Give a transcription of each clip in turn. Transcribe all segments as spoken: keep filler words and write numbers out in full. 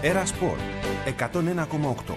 Έρα Σπορ εκατόν ένα κόμμα οκτώ.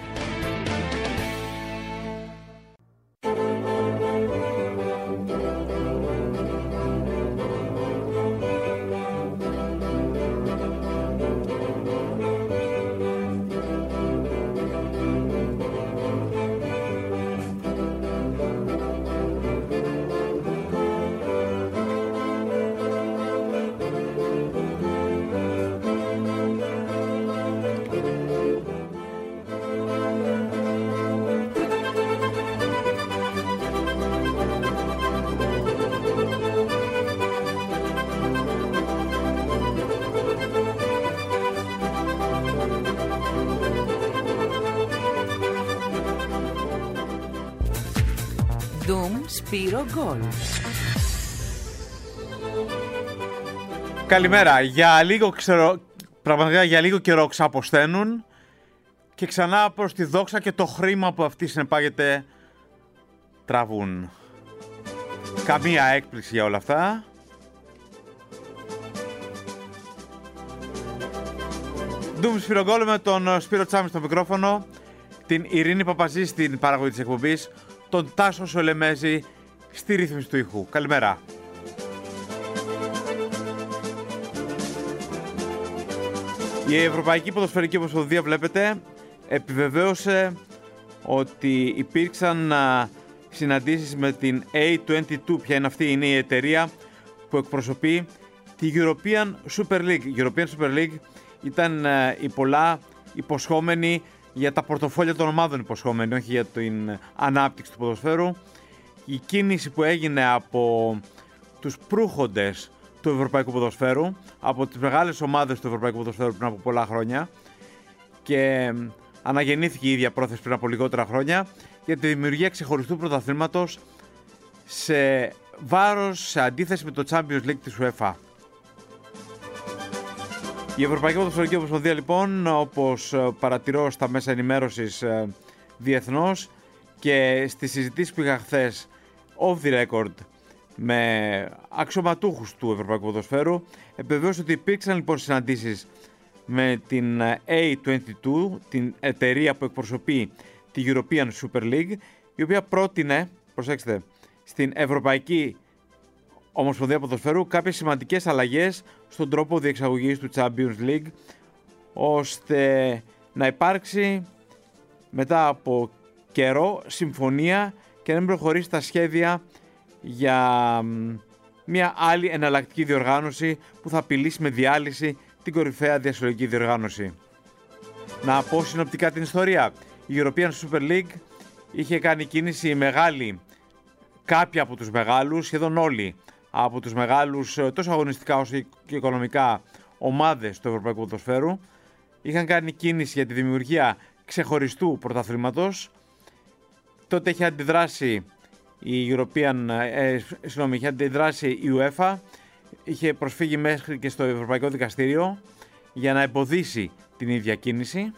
Σπύρο Γκολ. Καλημέρα. Για λίγο, ξέρω, πραγματικά για λίγο καιρό ξαποσταίνουν και ξανά προς τη δόξα και το χρήμα που αυτή συνεπάγεται τραβούν. Καμία έκπληξη για όλα αυτά. Ντουμ Σπύρο Γκολ με τον Σπύρο Τσάμι στο μικρόφωνο, την Ειρήνη Παπαζή στην παραγωγή της εκπομπής, τον Τάσο Σολεμέζη στη ρύθμιση του ήχου. Καλημέρα. Η Ευρωπαϊκή Ποδοσφαιρική Ομοσπονδία, βλέπετε, επιβεβαίωσε ότι υπήρξαν α, συναντήσεις με την έι είκοσι δύο. Ποια είναι αυτή? Είναι η εταιρεία που εκπροσωπεί τη European Super League. Η European Super League ήταν α, η πολλά υποσχόμενη για τα πορτοφόλια των ομάδων υποσχόμενη, όχι για την ανάπτυξη του ποδοσφαίρου. Η κίνηση που έγινε από τους προύχοντες του ευρωπαϊκού ποδοσφαίρου, από τις μεγάλες ομάδες του ευρωπαϊκού ποδοσφαίρου πριν από πολλά χρόνια, και αναγεννήθηκε η ίδια πρόθεση πριν από λιγότερα χρόνια για τη δημιουργία ξεχωριστού πρωταθλήματος σε βάρος, σε αντίθεση με το Champions League της UEFA. Η Ευρωπαϊκή Ποδοσφαιρική Ομοσπονδία, λοιπόν, όπως παρατηρώ στα μέσα ενημέρωσης διεθνώς και στις συζητήσεις που είχα χθες off the record με αξιωματούχους του ευρωπαϊκού ποδοσφαίρου, επιβεβαίωσε ότι υπήρξαν λοιπόν συναντήσεις με την έι είκοσι δύο, την εταιρεία που εκπροσωπεί τη European Super League, η οποία πρότεινε, προσέξτε, στην Ευρωπαϊκή Ομοσπονδία Ποδοσφαίρου κάποιες σημαντικές αλλαγές στον τρόπο διεξαγωγής του Champions League, ώστε να υπάρξει μετά από καιρό συμφωνία και να μην προχωρήσει τα σχέδια για μια άλλη εναλλακτική διοργάνωση που θα απειλήσει με διάλυση την κορυφαία διασυλλογική διοργάνωση. Να πω συνοπτικά την ιστορία. Η European Super League είχε κάνει κίνηση μεγάλη, κάποιοι από τους μεγάλους, σχεδόν όλοι από τους μεγάλους τόσο αγωνιστικά όσο και οικονομικά ομάδες του ευρωπαϊκού ποδοσφαίρου, είχαν κάνει κίνηση για τη δημιουργία ξεχωριστού πρωταθλήματος. Τότε είχε αντιδράσει η European, ε, συγγνώμη, είχε αντιδράσει η UEFA, είχε προσφύγει μέχρι και στο Ευρωπαϊκό Δικαστήριο για να εμποδίσει την ίδια κίνηση.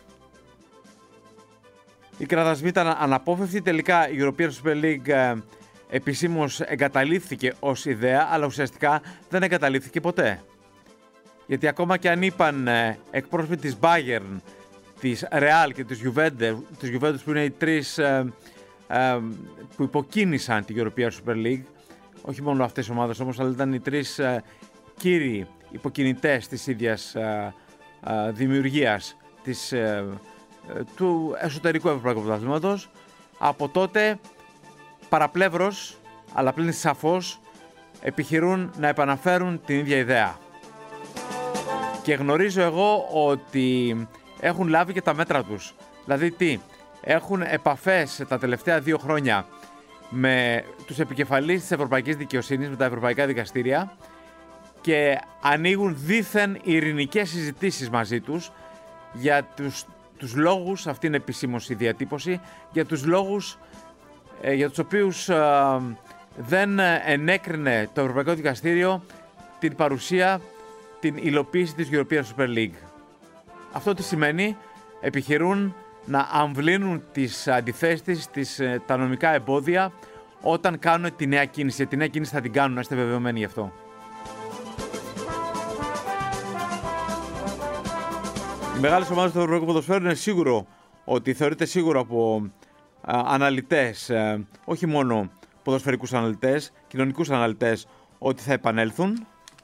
Οι κραδασμοί ήταν αναπόφευκτοι. Τελικά η European Super League ε, επισήμως εγκαταλείφθηκε ως ιδέα, αλλά ουσιαστικά δεν εγκαταλείφθηκε ποτέ. Γιατί ακόμα και αν είπαν ε, εκπρόσωποι της Bayern, της Real και της Juventus, της Juventus που είναι οι τρεις ε, ε, που υποκίνησαν την European Super League, όχι μόνο αυτές οι ομάδες όμως, αλλά ήταν οι τρεις ε, κύριοι υποκινητές της ίδιας ε, ε, δημιουργίας της, ε, ε, του εσωτερικού ευρωπαϊκού πρωταθλήματος. Από τότε παραπλεύρως, αλλά πλην σαφώς, επιχειρούν να επαναφέρουν την ίδια ιδέα. Και γνωρίζω εγώ ότι έχουν λάβει και τα μέτρα τους. Δηλαδή τι, έχουν επαφές τα τελευταία δύο χρόνια με τους επικεφαλείς της ευρωπαϊκής δικαιοσύνης, με τα ευρωπαϊκά δικαστήρια, και ανοίγουν δήθεν ειρηνικές συζητήσεις μαζί τους για τους, τους λόγους, αυτή είναι επισήμως η διατύπωση, για τους λόγους ε, για τους οποίους ε, δεν ενέκρινε το Ευρωπαϊκό Δικαστήριο την παρουσία, την υλοποίηση της European Super League. Αυτό τι σημαίνει? Επιχειρούν να αμβλύνουν τις αντιθέσεις, τις, τα νομικά εμπόδια όταν κάνουν τη νέα κίνηση. Τη νέα κίνηση θα την κάνουν, να είστε βεβαιωμένοι γι' αυτό. Οι μεγάλες ομάδες του ευρωπαϊκού ποδοσφαίρου είναι σίγουρο ότι θεωρείται σίγουρο από α, αναλυτές, α, όχι μόνο ποδοσφαιρικούς αναλυτές, κοινωνικούς αναλυτές, ότι θα επανέλθουν.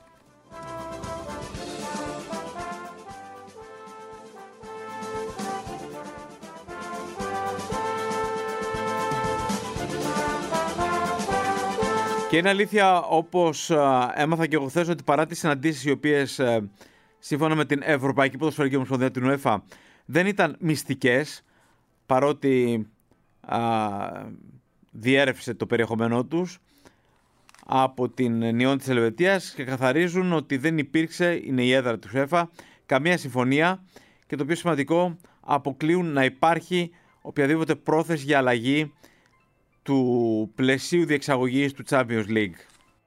Και είναι αλήθεια, όπως α, έμαθα και εγώ χθες, ότι παρά τις συναντήσεις οι οποίες α, σύμφωνα με την Ευρωπαϊκή Ποδοσφαιρική Ομοσπονδία, την UEFA, δεν ήταν μυστικές, παρότι α, διέρευσε το περιεχομένο τους από την Νιόν της Ελβετίας και καθαρίζουν ότι δεν υπήρξε, είναι η έδρα του UEFA, καμία συμφωνία και το πιο σημαντικό, αποκλείουν να υπάρχει οποιαδήποτε πρόθεση για αλλαγή του πλαισίου διεξαγωγής του Champions League.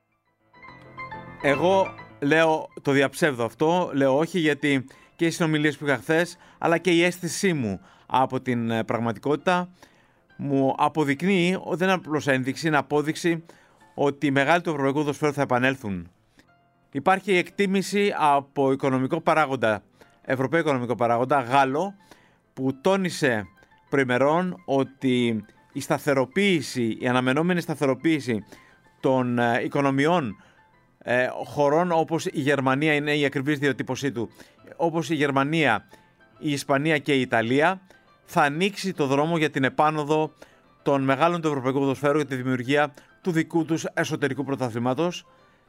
Εγώ λέω, το διαψεύδω αυτό, λέω όχι, γιατί και οι συνομιλίες που είχα χθες, αλλά και η αίσθησή μου από την πραγματικότητα μου αποδεικνύει, δεν είναι απλώς ένδειξη, είναι απόδειξη ότι οι μεγάλοι του ευρωπαϊκού ποδοσφαίρου θα επανέλθουν. Υπάρχει εκτίμηση από οικονομικό παράγοντα, ευρωπαϊκό οικονομικό παράγοντα, Γάλλο, που τόνισε προημερών ότι η σταθεροποίηση, η αναμενόμενη σταθεροποίηση των οικονομιών ε, χωρών όπως η Γερμανία, είναι η ακριβής διατύπωσή του, όπως η Γερμανία, η Ισπανία και η Ιταλία, θα ανοίξει το δρόμο για την επάνωδο των μεγάλων του ευρωπαϊκού ποδοσφαίρου για τη δημιουργία του δικού τους εσωτερικού πρωταθλήματος,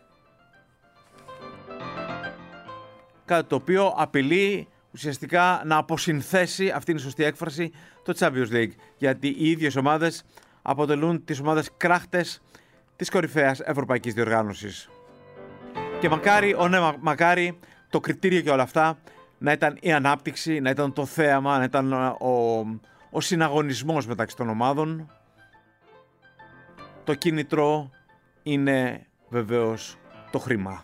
κάτι το οποίο απειλεί ουσιαστικά να αποσυνθέσει, αυτή είναι η σωστή έκφραση, το Champions League, γιατί οι ίδιες ομάδες αποτελούν τις ομάδες κράχτες της κορυφαίας ευρωπαϊκής διοργάνωσης. Και μακάρι, ο, ναι, μακάρι το κριτήριο για όλα αυτά να ήταν η ανάπτυξη, να ήταν το θέαμα, να ήταν ο, ο συναγωνισμός μεταξύ των ομάδων. Το κίνητρο είναι βεβαίως το χρήμα.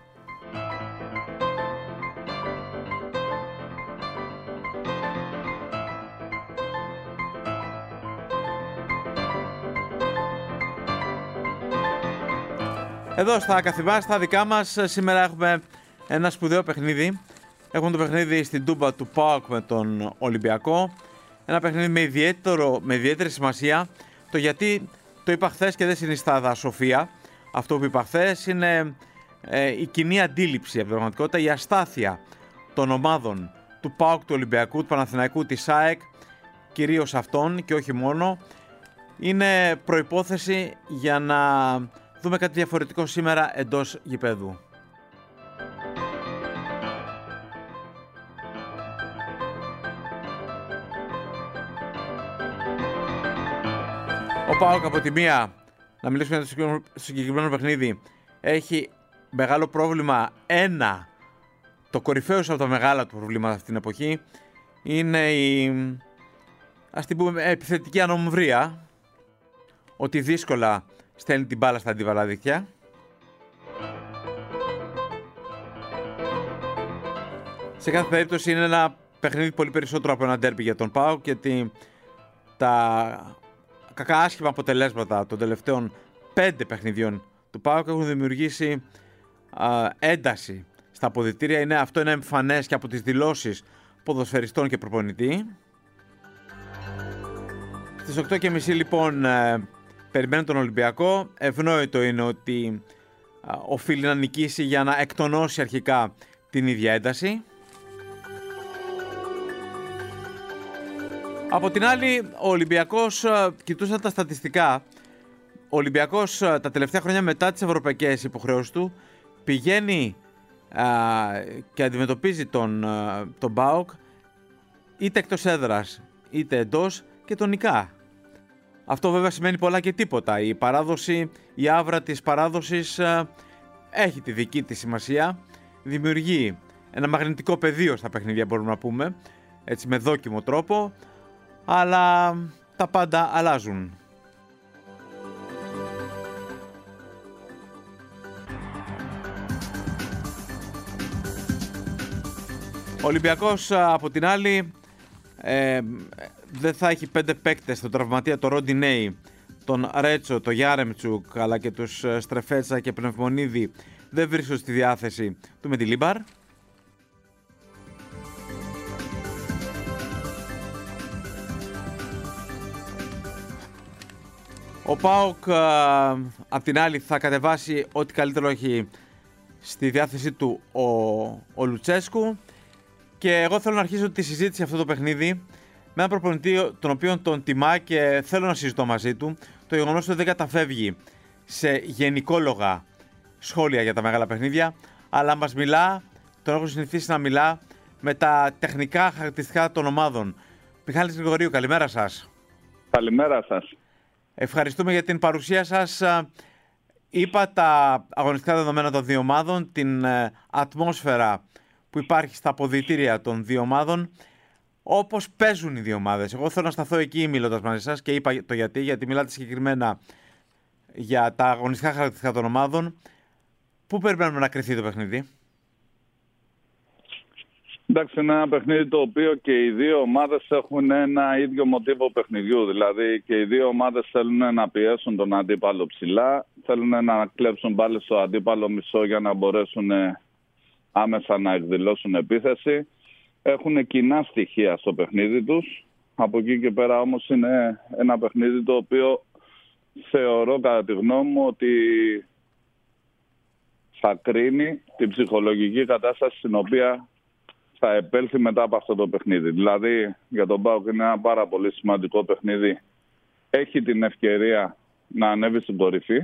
Εδώ στα καθημερινά, στα δικά μας, σήμερα έχουμε ένα σπουδαίο παιχνίδι. Έχουμε το παιχνίδι στην Τούμπα του ΠΑΟΚ με τον Ολυμπιακό. Ένα παιχνίδι με, ιδιαίτερο, με ιδιαίτερη σημασία. Το γιατί το είπα χθες και δεν συνιστά δασοφία. Αυτό που είπα χθες είναι ε, η κοινή αντίληψη από την πραγματικότητα, η αστάθεια των ομάδων του ΠΑΟΚ, του Ολυμπιακού, του Παναθηναϊκού, της ΑΕΚ, κυρίως αυτών και όχι μόνο, είναι προϋπόθεση για να δούμε κάτι διαφορετικό σήμερα εντός γηπέδου. Ο ΠΑΟΚ από τη μία, να μιλήσουμε για το συγκεκριμένο παιχνίδι, έχει μεγάλο πρόβλημα. Ένα, το κορυφαίο από τα μεγάλα του προβλήματα αυτή την εποχή, είναι η, ας την πούμε, επιθετική ανομβρία, ότι δύσκολα στέλνει την μπάλα στα αντίβαλα δίκτυα. Σε κάθε περίπτωση είναι ένα παιχνίδι πολύ περισσότερο από ένα ντέρμπι για τον ΠΑΟΚ, γιατί τα κακά άσχημα αποτελέσματα των τελευταίων πέντε παιχνιδιών του ΠΑΟΚ έχουν δημιουργήσει α, ένταση στα αποδυτήρια. Είναι, αυτό είναι εμφανές και από τις δηλώσεις ποδοσφαιριστών και προπονητή. Στις οκτώ και μισή λοιπόν ε, περιμένουν τον Ολυμπιακό. Ευνόητο είναι ότι α, οφείλει να νικήσει για να εκτονώσει αρχικά την ίδια ένταση. Από την άλλη, ο Ολυμπιακός, κοιτούσα τα στατιστικά, ο Ολυμπιακός τα τελευταία χρόνια μετά τις ευρωπαϊκές υποχρεώσεις του πηγαίνει α, και αντιμετωπίζει τον, τον ΠΑΟΚ είτε εκτός έδρας είτε εντός και τον νικά. Αυτό βέβαια σημαίνει πολλά και τίποτα. Η παράδοση, η άβρα της παράδοσης α, έχει τη δική της σημασία, δημιουργεί ένα μαγνητικό πεδίο στα παιχνίδια, μπορούμε να πούμε, έτσι με δόκιμο τρόπο, αλλά τα πάντα αλλάζουν. Ο Ολυμπιακός από την άλλη ε, δεν θα έχει πέντε παίκτες, τον τραυματία, τον Ροντινέι, τον Ρέτσο, τον Γιάρεμτσουκ, αλλά και τους Στρεφέτσα και Πνευμονίδη δεν βρίσκονται στη διάθεση του Μεντιλίμπαρ. Ο ΠΑΟΚ απ' την άλλη θα κατεβάσει ό,τι καλύτερο έχει στη διάθεσή του ο, ο Λουτσέσκου, και εγώ θέλω να αρχίσω τη συζήτηση σε αυτό το παιχνίδι με έναν προπονητή τον οποίο τον τιμά και θέλω να συζητώ μαζί του. Το γεγονός ότι δεν καταφεύγει σε γενικόλογα σχόλια για τα μεγάλα παιχνίδια, αλλά μας μιλά, τον έχω συνηθίσει να μιλά, με τα τεχνικά χαρακτηριστικά των ομάδων. Μιχάλης Γρηγορίου, καλημέρα σας. Καλημέρα σας. Ευχαριστούμε για την παρουσία σας. Είπα τα αγωνιστικά δεδομένα των δύο ομάδων, την ατμόσφαιρα που υπάρχει στα αποδυτήρια των δύο ομάδων, όπως παίζουν οι δύο ομάδες. Εγώ θέλω να σταθώ εκεί μιλώντας μαζί σας και είπα το γιατί, γιατί μιλάτε συγκεκριμένα για τα αγωνιστικά χαρακτηριστικά των ομάδων. Πού περιμένουμε να κρυθεί το παιχνίδι? Εντάξει, είναι ένα παιχνίδι το οποίο και οι δύο ομάδες έχουν ένα ίδιο μοτίβο παιχνιδιού. Δηλαδή και οι δύο ομάδες θέλουν να πιέσουν τον αντίπαλο ψηλά, θέλουν να κλέψουν πάλι στο αντίπαλο μισό για να μπορέσουν άμεσα να εκδηλώσουν επίθεση. Έχουν κοινά στοιχεία στο παιχνίδι τους. Από εκεί και πέρα όμως είναι ένα παιχνίδι το οποίο θεωρώ κατά τη γνώμη μου ότι θα κρίνει την ψυχολογική κατάσταση στην οποία θα επέλθει μετά από αυτό το παιχνίδι. Δηλαδή για τον ΠΑΟΚ είναι ένα πάρα πολύ σημαντικό παιχνίδι. Έχει την ευκαιρία να ανέβει στην κορυφή.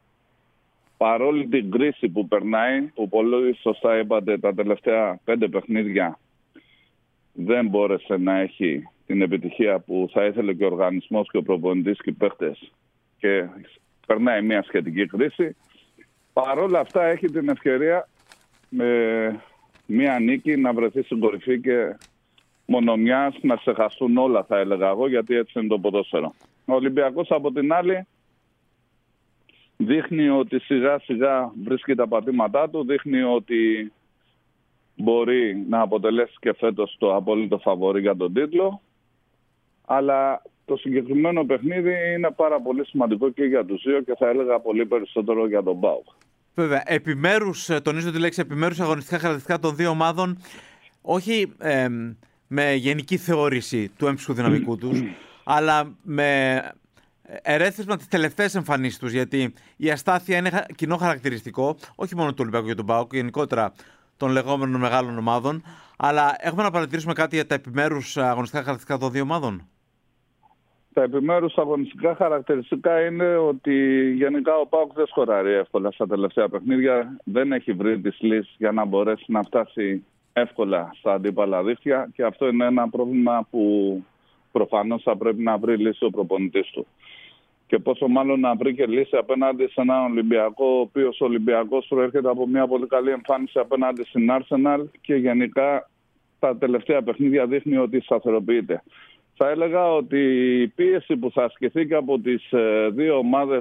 Παρόλη την κρίση που περνάει, που πολύ σωστά είπατε, τα τελευταία πέντε παιχνίδια δεν μπόρεσε να έχει την επιτυχία που θα ήθελε και ο οργανισμός και ο προπονητής και οι παίχτες, και περνάει μια σχετική κρίση. Παρόλα αυτά έχει την ευκαιρία με μια νίκη να βρεθεί στην κορυφή και μονομιάς να ξεχαστούν όλα, θα έλεγα εγώ, γιατί έτσι είναι το ποδόσφαιρο. Ο Ολυμπιακός από την άλλη δείχνει ότι σιγά σιγά βρίσκει τα πατήματά του, δείχνει ότι μπορεί να αποτελέσει και φέτος το απόλυτο φαβορί για τον τίτλο, αλλά το συγκεκριμένο παιχνίδι είναι πάρα πολύ σημαντικό και για τους δύο και θα έλεγα πολύ περισσότερο για τον ΠΑΟΚ. Βέβαια, επιμέρους, τονίζω τη λέξη επιμέρους αγωνιστικά χαρακτηριστικά των δύο ομάδων, όχι ε, με γενική θεώρηση του έμψυχου δυναμικού τους, αλλά με ερέθισμα τις τελευταίες εμφανίσεις τους, γιατί η αστάθεια είναι κοινό χαρακτηριστικό, όχι μόνο του Ολυμπιακού και του ΠΑΟΚ, γενικότερα των λεγόμενων μεγάλων ομάδων, αλλά έχουμε να παρατηρήσουμε κάτι για τα επιμέρους αγωνιστικά χαρακτηριστικά των δύο ομάδων. Τα επιμέρους αγωνιστικά χαρακτηριστικά είναι ότι γενικά ο ΠΑΟΚ δεν σκοράρει εύκολα στα τελευταία παιχνίδια. Δεν έχει βρει τις λύσεις για να μπορέσει να φτάσει εύκολα στα αντίπαλα δίχτυα και αυτό είναι ένα πρόβλημα που προφανώς θα πρέπει να βρει λύση ο προπονητής του. Και πόσο μάλλον να βρει και λύση απέναντι σε έναν Ολυμπιακό, ο οποίος ο Ολυμπιακός προέρχεται από μια πολύ καλή εμφάνιση απέναντι στην Arsenal και γενικά τα τελευταία παιχνίδια δείχνει ότι σταθεροποιείται. Θα έλεγα ότι η πίεση που θα ασκηθεί και από τις δύο ομάδες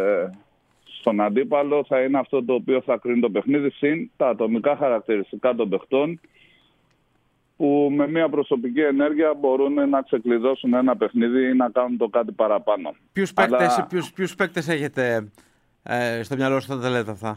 στον αντίπαλο θα είναι αυτό το οποίο θα κρίνει το παιχνίδι, συν τα ατομικά χαρακτηριστικά των παιχτών που με μια προσωπική ενέργεια μπορούν να ξεκλειδώσουν ένα παιχνίδι ή να κάνουν το κάτι παραπάνω. Ποιους παίκτες, Αλλά... ποιους, ποιους παίκτες έχετε ε, στο μυαλό σας όταν τα λέτε αυτά?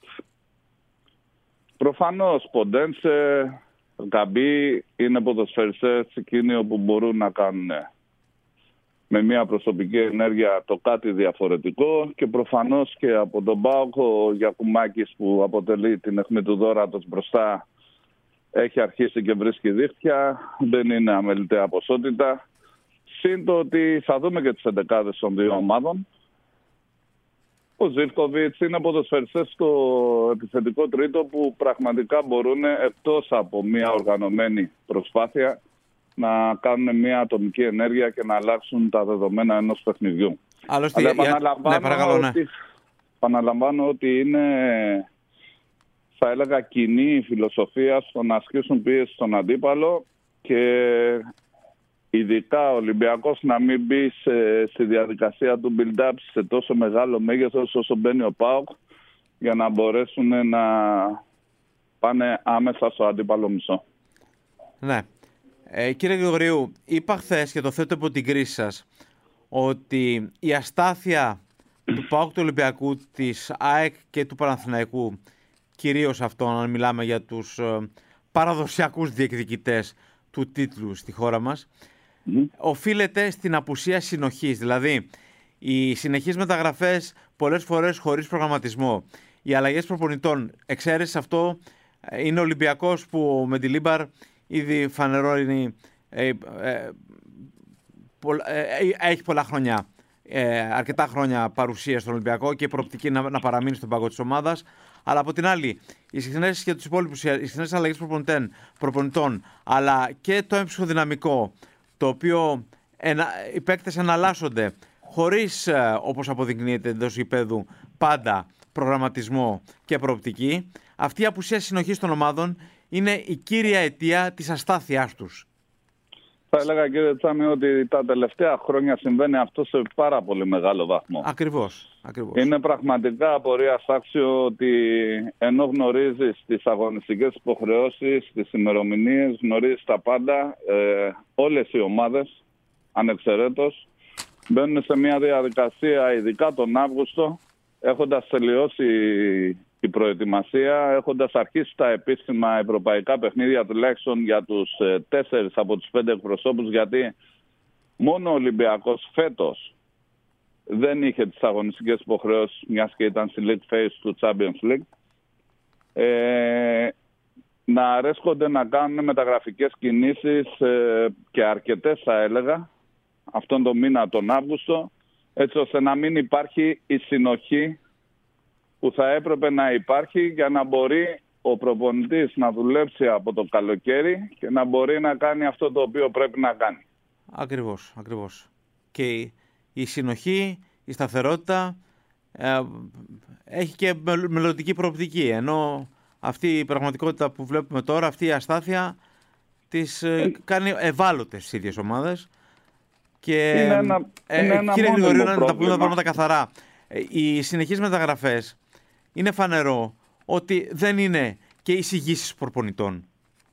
Προφανώς Ποντένσε, Γκαμπί είναι ποδοσφαιριστές εκείνοι όπου μπορούν να κάνουν με μια προσωπική ενέργεια το κάτι διαφορετικό και προφανώς και από τον ΠΑΟΚ ο Γιακουμάκης που αποτελεί την αιχμή του δώρατος μπροστά έχει αρχίσει και βρίσκει δίχτυα, δεν είναι αμεληταία ποσότητα. Συν το ότι θα δούμε και τις εντεκάδες των δύο ομάδων. Ο Ζίβκοβιτς είναι ποδοσφαιριστές στο επιθετικό τρίτο που πραγματικά μπορούν εκτός από μια οργανωμένη προσπάθεια να κάνουν μια ατομική ενέργεια και να αλλάξουν τα δεδομένα ενός παιχνιδιού. Άλλωστε, Αλλά επαναλαμβάνω, ναι, παρακαλώ, ναι. ότι, επαναλαμβάνω ότι είναι, θα έλεγα, κοινή η φιλοσοφία στο να ασκήσουν πίεση στον αντίπαλο και ειδικά ο Ολυμπιακός να μην μπει σε, στη διαδικασία του build-up σε τόσο μεγάλο μέγεθος όσο μπαίνει ο ΠΑΟΚ για να μπορέσουν να πάνε άμεσα στο αντίπαλο μισό. Ναι. Ε, κύριε Γρηγορίου, είπα χθες και το θέτω από την κρίση σας ότι η αστάθεια του ΠΑΟΚ, του Ολυμπιακού, της ΑΕΚ και του Παναθηναϊκού, κυρίως αυτόν αν μιλάμε για τους ε, παραδοσιακούς διεκδικητές του τίτλου στη χώρα μας, mm. οφείλεται στην απουσία συνοχής. Δηλαδή Οι συνεχείς μεταγραφές πολλές φορές χωρίς προγραμματισμό. Οι αλλαγές προπονητών, εξαίρεση αυτό είναι ο Ολυμπιακός που ο Μεντιλίμπαρ ήδη φανερώνει ε, ε, ε, ε, έχει πολλά χρόνια, ε, αρκετά χρόνια παρουσία στον Ολυμπιακό και προοπτική να, να παραμείνει στον πάγκο της ομάδας. Αλλά από την άλλη, οι συχνές και τους υπόλοιπους, οι συχνές αλλαγές προπονητών, προπονητών, αλλά και το έμψυχο δυναμικό, το οποίο ενα, οι παίκτες εναλλάσσονται χωρίς, ε, όπως αποδεικνύεται εντός γηπέδου, πάντα προγραμματισμό και προοπτική. Αυτή η απουσία συνοχής των ομάδων είναι η κύρια αιτία της αστάθειάς τους. Θα έλεγα, κύριε Τσάμι, ότι τα τελευταία χρόνια συμβαίνει αυτό σε πάρα πολύ μεγάλο βαθμό. Ακριβώς. Ακριβώς. Είναι πραγματικά απορίας άξιο ότι ενώ γνωρίζεις τις αγωνιστικές υποχρεώσεις, τις ημερομηνίες, γνωρίζεις τα πάντα, ε, όλες οι ομάδες, ανεξαιρέτως, μπαίνουν σε μια διαδικασία, ειδικά τον Αύγουστο, έχοντας τελειώσει η προετοιμασία, έχοντας αρχίσει τα επίσημα ευρωπαϊκά παιχνίδια τουλάχιστον για τους ε, τέσσερις από τους πέντε εκπροσώπους, γιατί μόνο ο Ολυμπιακός φέτος δεν είχε τις αγωνιστικές υποχρεώσεις, μιας και ήταν στη League Phase του Champions League. Ε, να αρέσκονται να κάνουν μεταγραφικές κινήσεις ε, και αρκετές, θα έλεγα, αυτόν τον μήνα τον Αύγουστο, έτσι ώστε να μην υπάρχει η συνοχή που θα έπρεπε να υπάρχει για να μπορεί ο προπονητής να δουλέψει από το καλοκαίρι και να μπορεί να κάνει αυτό το οποίο πρέπει να κάνει. Ακριβώς, ακριβώς. Και η συνοχή, η σταθερότητα ε, έχει και μελλοντική προοπτική, ενώ αυτή η πραγματικότητα που βλέπουμε τώρα, αυτή η αστάθεια τις ε, κάνει ευάλωτες τις ίδιες ομάδες. Και είναι ένα, ε, είναι ένα κύριε Γρηγορίου, να τα πούμε τα πράγματα καθαρά. Οι συνεχείς μεταγραφές, είναι φανερό ότι δεν είναι και εισηγήσεις προπονητών.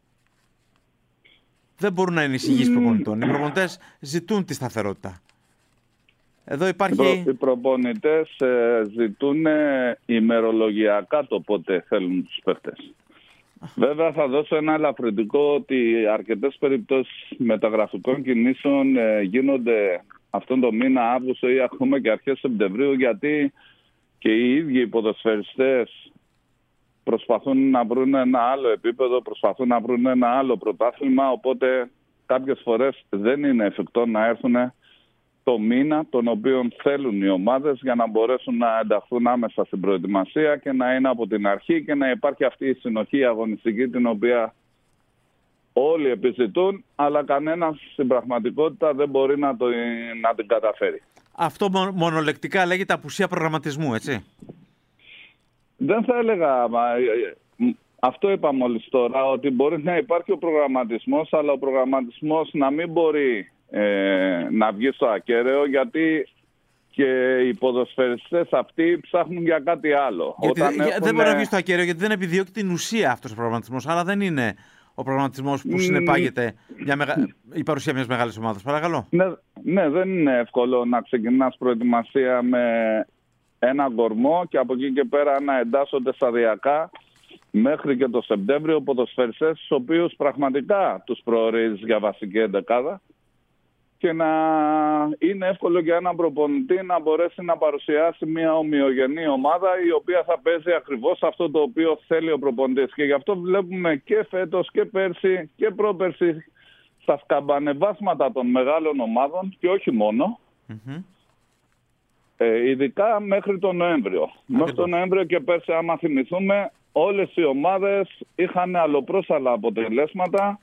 Δεν μπορούν να είναι εισηγήσεις mm. προπονητών. Οι προπονητές ζητούν τη σταθερότητα. Εδώ υπάρχει... Οι προπονητές ε, ζητούν ε, ημερολογιακά το πότε θέλουν τους παίχτες. Βέβαια θα δώσω ένα ελαφρυντικό ότι αρκετές περιπτώσεις μεταγραφικών κινήσεων ε, γίνονται αυτόν τον μήνα Αύγουστο ή ακόμα και αρχές Σεπτεμβρίου, γιατί και οι ίδιοι οι ποδοσφαιριστές προσπαθούν να βρουν ένα άλλο επίπεδο, προσπαθούν να βρουν ένα άλλο πρωτάθλημα, οπότε κάποιες φορές δεν είναι εφικτό να έρθουν το μήνα τον οποίο θέλουν οι ομάδες για να μπορέσουν να ενταχθούν άμεσα στην προετοιμασία και να είναι από την αρχή και να υπάρχει αυτή η συνοχή αγωνιστική την οποία όλοι επιζητούν, αλλά κανένας στην πραγματικότητα δεν μπορεί να, το, να την καταφέρει. Αυτό μονολεκτικά λέγεται απουσία προγραμματισμού, έτσι? Δεν θα έλεγα... Αυτό είπα μόλις τώρα, ότι μπορεί να υπάρχει ο προγραμματισμός, αλλά ο προγραμματισμός να μην μπορεί ε, να βγει στο ακέραιο, γιατί και οι ποδοσφαιριστές αυτοί ψάχνουν για κάτι άλλο. Γιατί, Όταν για, έχουν... Δεν μπορεί να βγει στο ακέραιο, γιατί δεν επιδιώκει την ουσία αυτός ο προγραμματισμός, αλλά δεν είναι ο προγραμματισμός που συνεπάγεται μια μεγα... η παρουσία μιας μεγάλης ομάδας. Παρακαλώ. Ναι, ναι, δεν είναι εύκολο να ξεκινάς προετοιμασία με ένα κορμό και από εκεί και πέρα να εντάσσονται σταδιακά μέχρι και το Σεπτέμβριο ποδοσφαιριστές, τους οποίους πραγματικά τους προορίζεις για βασική εντεκάδα, και να είναι εύκολο για έναν προπονητή να μπορέσει να παρουσιάσει μια ομοιογενή ομάδα η οποία θα παίζει ακριβώς αυτό το οποίο θέλει ο προπονητής. Και γι' αυτό βλέπουμε και φέτος και πέρσι και πρόπερσι στα σκαμπανεβάσματα των μεγάλων ομάδων, και όχι μόνο, mm-hmm. ε, ειδικά μέχρι τον Νοέμβριο. Mm-hmm. Μέχρι τον Νοέμβριο και πέρσι, άμα θυμηθούμε, όλες οι ομάδες είχαν αλλοπρόσαλλα αποτελέσματα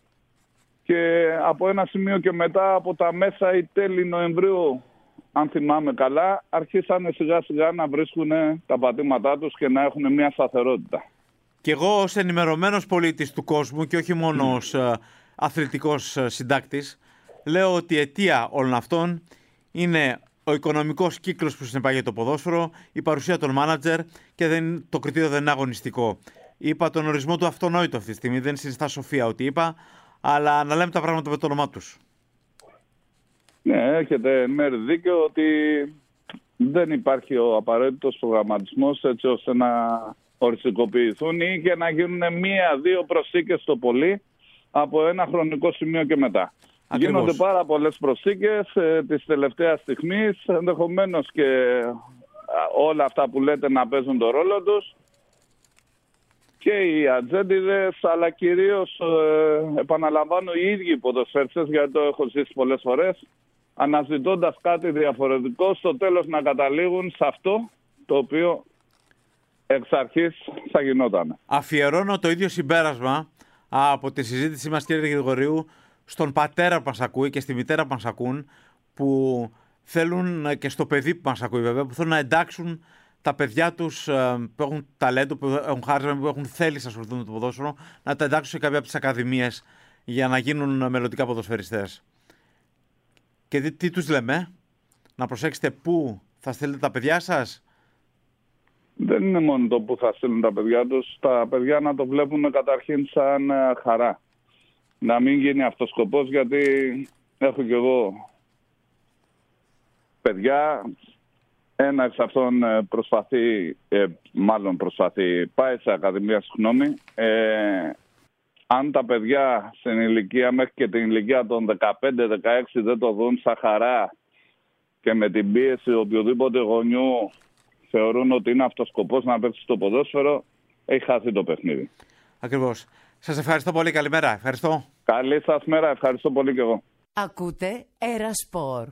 και από ένα σημείο και μετά, από τα μέσα ή τέλη Νοεμβρίου, αν θυμάμαι καλά, αρχίσανε σιγά σιγά να βρίσκουν τα πατήματά τους και να έχουν μια σταθερότητα. Και εγώ ως ενημερωμένος πολίτης του κόσμου και όχι μόνο ως mm. αθλητικός συντάκτης, λέω ότι η αιτία όλων αυτών είναι ο οικονομικός κύκλος που συνεπάγεται το ποδόσφαιρο, η παρουσία των μάνατζερ, και δεν, το κριτήριο δεν είναι αγωνιστικό. Είπα τον ορισμό του αυτονόητο αυτή τη στιγμή, δεν συνιστά σοφία ότι είπα, αλλά να λέμε τα πράγματα με το όνομά τους. Ναι, έχετε μέρη δίκιο ότι δεν υπάρχει ο απαραίτητος προγραμματισμός έτσι ώστε να οριστικοποιηθούν ή και να γίνουν μία-δύο προσθήκες το πολύ από ένα χρονικό σημείο και μετά. Ακριβώς. Γίνονται πάρα πολλές προσθήκες ε, της τελευταίας στιγμής, ενδεχομένως και ε, όλα αυτά που λέτε να παίζουν το ρόλο τους. Και οι ατζέντιδες, αλλά κυρίως, ε, επαναλαμβάνω, οι ίδιοι ποδοσφαίριστες, γιατί το έχω ζήσει πολλές φορές, αναζητώντας κάτι διαφορετικό, στο τέλος να καταλήγουν σε αυτό το οποίο εξ αρχής θα γινόταν. Αφιερώνω το ίδιο συμπέρασμα από τη συζήτησή μας, κύριε Γρηγορίου, στον πατέρα που μας ακούει και στη μητέρα που μας ακούν, που θέλουν, και στο παιδί που μας ακούει βέβαια, που θέλουν να εντάξουν τα παιδιά τους που έχουν ταλέντο, που έχουν χάρισμα, που έχουν θέληση να ασχοληθούν με το ποδόσφαιρο, να τα εντάξουν σε κάποια από τις ακαδημίες για να γίνουν μελλοντικά ποδοσφαιριστές. Και τι, τι τους λέμε? Να προσέξετε πού θα στείλετε τα παιδιά σας. Δεν είναι μόνο το που θα στείλουν τα παιδιά τους. Τα παιδιά να το βλέπουν καταρχήν σαν χαρά. Να μην γίνει αυτός σκοπός, γιατί έχω κι εγώ παιδιά. Ένα εξ αυτών προσπαθεί, ε, μάλλον προσπαθεί, πάει σε ακαδημία, συγγνώμη. Ε, αν τα παιδιά στην ηλικία, μέχρι και την ηλικία των δεκαπέντε δεκαέξι, δεν το δουν σαν χαρά και με την πίεση οποιοδήποτε γονιού θεωρούν ότι είναι αυτός σκοπός να παίξει στο ποδόσφαιρο, έχει χάσει το παιχνίδι. Ακριβώς. Σας ευχαριστώ πολύ. Καλημέρα. Ευχαριστώ. Καλή σας μέρα. Ευχαριστώ πολύ και εγώ. Ακούτε Ερασπορ.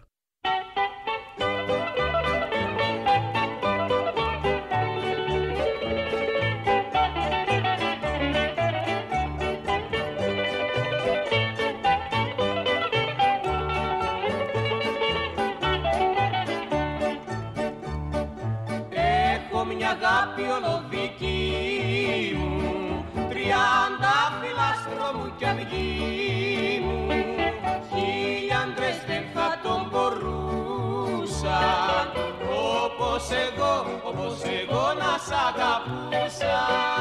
Αγάπη ολοδική μου, τριάντα φυλάστρο μου κι αυγή μου, χίλια άντρες δεν θα τον μπορούσαν, όπως εγώ, όπως εγώ να σ' αγαπούσα.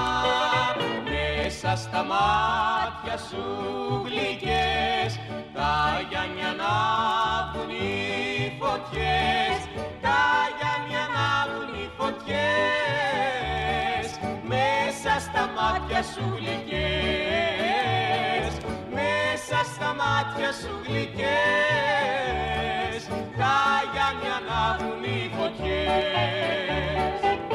Μέσα στα μάτια σου γλυκές, τα Γιάννη ανάβουν οι φωτιές, τα Γιάννη ανάβουν οι φωτιές. Μέσα στα μάτια σου γλυκές, μέσα στα μάτια σου γλυκές, τα Γιάννη ανάβουν οι φωτιές.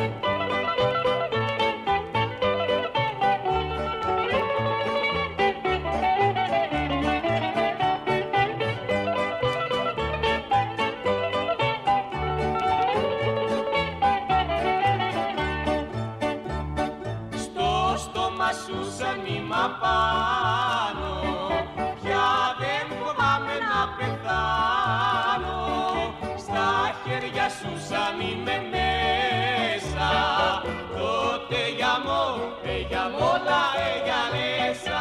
Πάνω, πια δεν φοβάμαι να πεθάνω, στα χέρια σου σαν είμαι μέσα, τότε για μώ, ε, για μόνα, ε, για μέσα.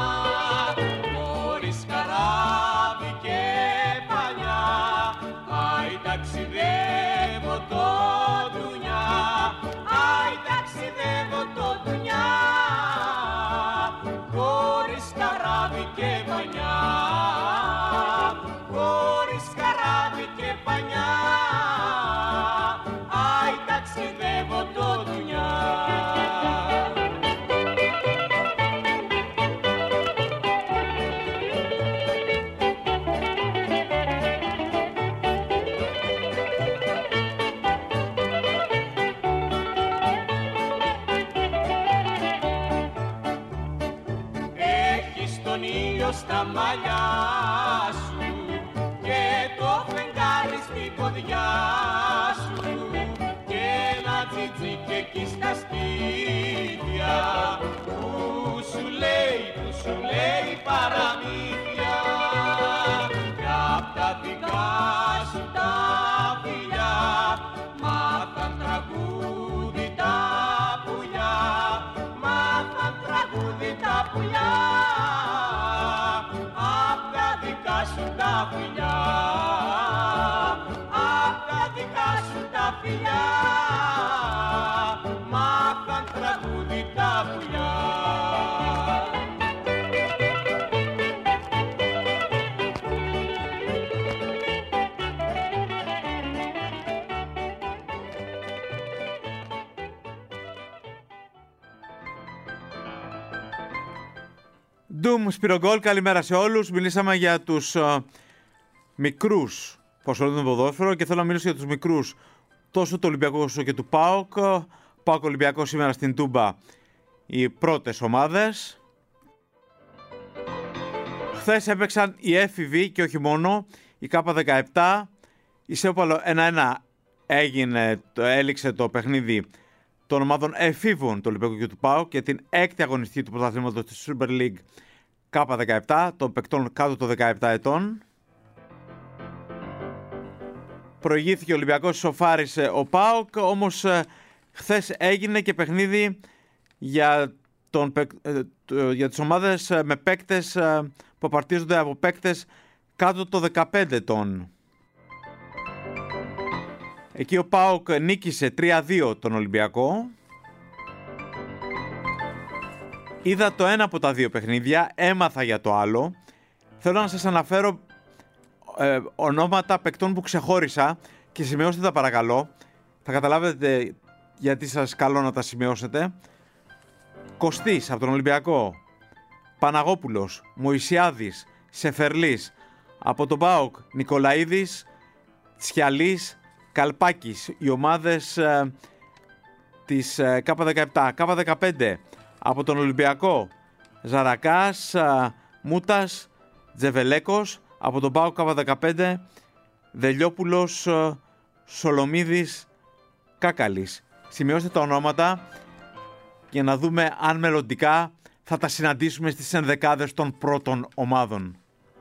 Χωρίς καράβι και πανιά, άι ταξιδεύω το δουνιά, άι ταξιδεύω το δουνιά. Χωρίς καράβι και πανιά, χωρίς καράβι και πανιά, άι ταξιδεύω το δουνιά. Στα μαλλιά σου και το φεγγάρι στην ποδιά σου και ένα τζιτζίκι εκεί στα σπίτια που σου λέει, που σου λέει παραμύθια, κι απ' τα δικά σου τα φιλιά μάθαν τραγούδι τα πουλιά, μάθαν τραγούδι τα πουλιά. Σου τα φιλιά, απ' τα δικά σου τα φιλιά, μάθαν τραγούδι τα πουλιά. Ντουμ Σπυρογκόλ, καλημέρα σε όλους. Μιλήσαμε για τους uh, μικρούς που ασχολούνται με ποδόσφαιρο και θέλω να μιλήσω για τους μικρούς τόσο του Ολυμπιακού όσο και του ΠΑΟΚ. ΠΑΟΚ Ολυμπιακό σήμερα στην Τούμπα οι πρώτες ομάδες. Χθες έπαιξαν οι έφηβοι και όχι μόνο, η Κάπα δεκαεπτά. Η Σέοπαλο ένα ένα έγινε, το, έληξε το παιχνίδι των ομάδων εφήβων του Ολυμπιακού και του ΠΑΟΚ και την έκτη αγωνιστική του πρωταθλήματος της Super League Κάπα δεκαεπτά, των παικτών κάτω των δεκαεπτά ετών. Προηγήθηκε ο Ολυμπιακός, ισοφάρισε ο ΠΑΟΚ, όμως χθες έγινε και παιχνίδι για, τον, για τις ομάδες με παίκτες που απαρτίζονται από παίκτες κάτω των δεκαπέντε ετών. Εκεί ο ΠΑΟΚ νίκησε τρία δύο τον Ολυμπιακό. Είδα το ένα από τα δύο παιχνίδια, έμαθα για το άλλο. Θέλω να σας αναφέρω ε, ονόματα παικτών που ξεχώρισα και σημειώστε τα παρακαλώ. Θα καταλάβετε γιατί σας καλώ να τα σημειώσετε. Κωστής από τον Ολυμπιακό, Παναγόπουλος, Μωυσιάδης, Σεφερλής. Από τον ΠΑΟΚ Νικολαίδης, Τσιαλής, Καλπάκης. Οι ομάδες ε, της ε, Κάπα δεκαεπτά. Κάπα δεκαπέντε από τον Ολυμπιακό Ζαρακάς, ε, Μούτας, Τζεβελέκος. Από τον ΠΑΟΚ Κάπα δεκαπέντε Δελιόπουλος, ε, Σολομίδης, Κάκαλης. Σημειώστε τα ονόματα για να δούμε αν μελλοντικά θα τα συναντήσουμε στις ενδεκάδες των πρώτων ομάδων.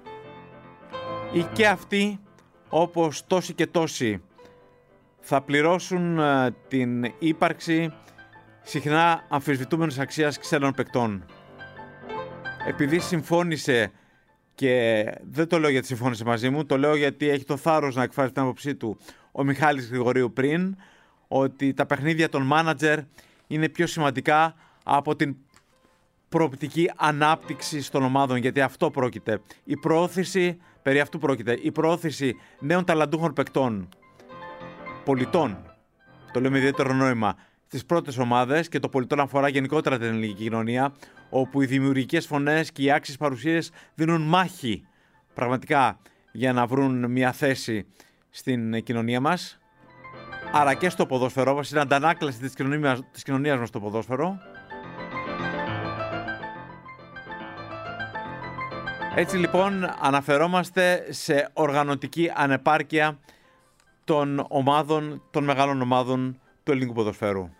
Ή και αυτοί, όπως τόσοι και τόσοι, θα πληρώσουν uh, την ύπαρξη συχνά αμφισβητούμενης αξίας ξένων παικτών. Επειδή συμφώνησε, και δεν το λέω γιατί συμφώνησε μαζί μου, το λέω γιατί έχει το θάρρος να εκφράσει την άποψή του ο Μιχάλης Γρηγορίου πριν, ότι τα παιχνίδια των μάνατζερ είναι πιο σημαντικά από την προοπτική ανάπτυξη των ομάδων, γιατί αυτό πρόκειται. Η προώθηση, περί αυτού πρόκειται, η προώθηση νέων ταλαντούχων παικτών, πολιτών, το λέμε ιδιαίτερο νόημα, στις πρώτες ομάδες, και το πολιτών αφορά γενικότερα την ελληνική κοινωνία, όπου οι δημιουργικές φωνές και οι άξιες παρουσίες δίνουν μάχη πραγματικά για να βρουν μια θέση στην κοινωνία μας. Άρα και στο ποδόσφαιρο μας είναι αντανάκλαση της κοινωνίας, της κοινωνίας μας στο ποδόσφαιρο. Έτσι λοιπόν αναφερόμαστε σε οργανωτική ανεπάρκεια των ομάδων, των μεγάλων ομάδων του ελληνικού ποδοσφαίρου.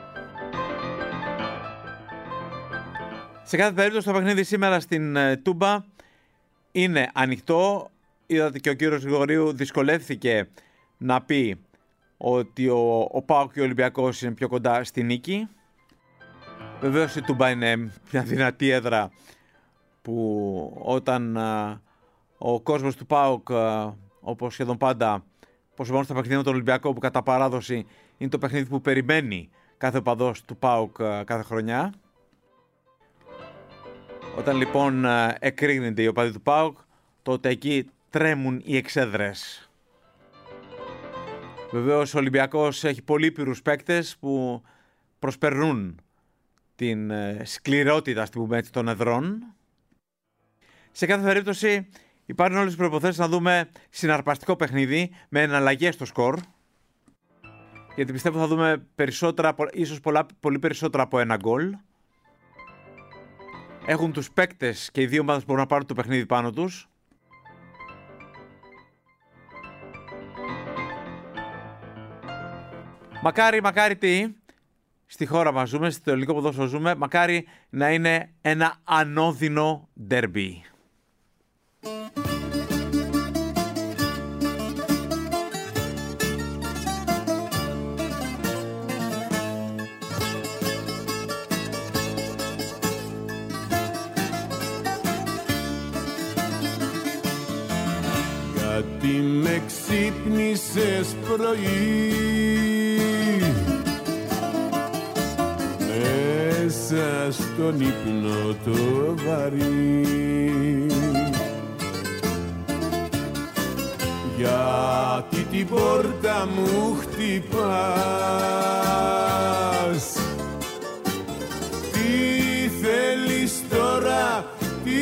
Σε κάθε περίπτωση το παιχνίδι σήμερα στην Τούμπα είναι ανοιχτό. Είδατε και ο κύριος Γρηγορίου δυσκολεύθηκε να πει ότι ο, ο ΠΑΟΚ και ο Ολυμπιακός είναι πιο κοντά στη νίκη. Βεβαίως η Τούμπα είναι μια δυνατή έδρα που όταν α, ο κόσμος του ΠΑΟΚ, α, όπως σχεδόν πάντα, προσωπώνει στα παιχνίδια με τον Ολυμπιακό, που κατά παράδοση είναι το παιχνίδι που περιμένει κάθε οπαδός του ΠΑΟΚ α, κάθε χρονιά. Όταν λοιπόν α, εκρήγνεται οι οπαδοί του ΠΑΟΚ, τότε εκεί τρέμουν οι εξέδρες. Βεβαίως ο Ολυμπιακός έχει πολύ πυρούς παίκτες που προσπερνούν την ε, σκληρότητα, στην πούμε έτσι, των εδρών. Σε κάθε περίπτωση υπάρχουν όλες τις προϋποθέσεις να δούμε συναρπαστικό παιχνίδι με εναλλαγές στο σκορ, γιατί πιστεύω θα δούμε περισσότερα, ίσως πολλά, πολύ περισσότερα από ένα γκολ. Έχουν τους παίκτες και οι δύο ομάδες μπορούν να πάρουν το παιχνίδι πάνω τους. Μακάρι, μακάρι τι, στη χώρα μας ζούμε, στο ελληνικό ποδόσφαιρο ζούμε, μακάρι να είναι ένα ανώδυνο ντέρμπι. Γιατί με ξύπνησες πρωί μέσα στον ύπνο το βαρύ, γιατί την πόρτα μου χτυπάς, τι θέλεις τώρα, τι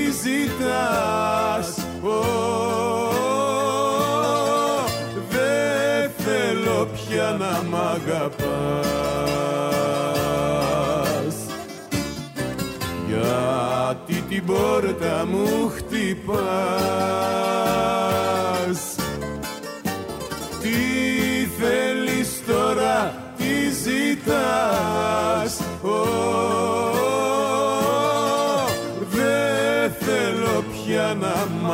πια να μ' αγαπάς. Γιατί την πόρτα μου χτυπάς. Τι θέλεις τώρα, τι ζητάς. Oh, δεν θέλω πια να μ'